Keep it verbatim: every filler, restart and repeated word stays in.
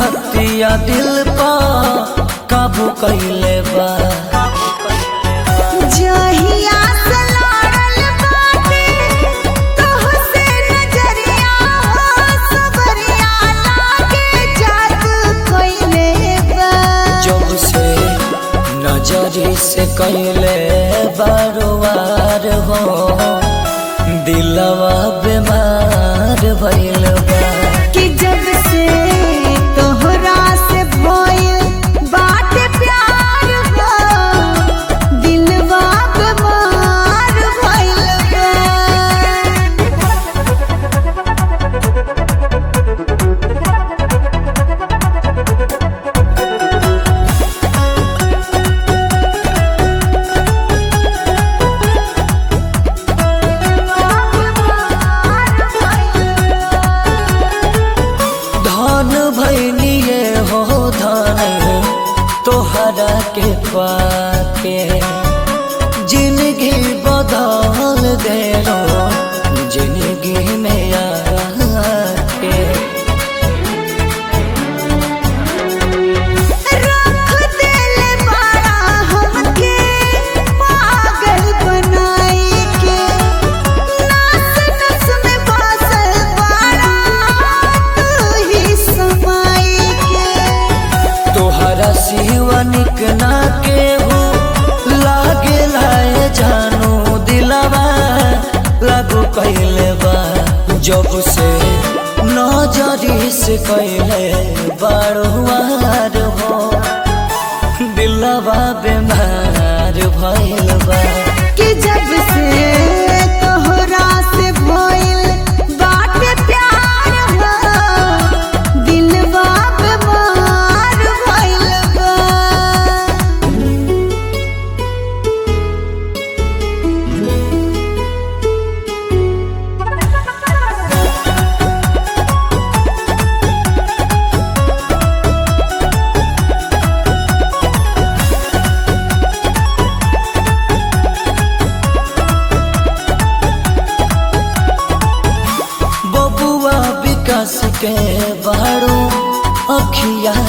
सूरतिया दिल पा काबू कइले बा। जहिया से लड़ल बाटे तोहसे नजरिया हो सबरिया लागे जादू कइले बा। जब से नजरी से कइले बारवार हो दिलवा बीमार भइल बा। कि जब से तोहरा से भइल बाटे प्यार हो दिलवा बीमार भइल बा। धन भैनिए हो धन तोहरा के पाके जिंदगी बदल देलो जिंदगी में आके। रख देले बाड़ा हमके पागल बनाई के नास नस में बसल बाड़ा तू ही समाई के। तोहरा सिवा निक ना केहू लागे लाए जानू दिलवा लागू कइले बा। जब से नजरी से कइले बारवार हो दिलवा बीमार भइल बा। कि जब से तोहरा से भइल बाटे प्यार हो दिलवा बीमार भइल बा। बबुआ विकास के बारू अखिया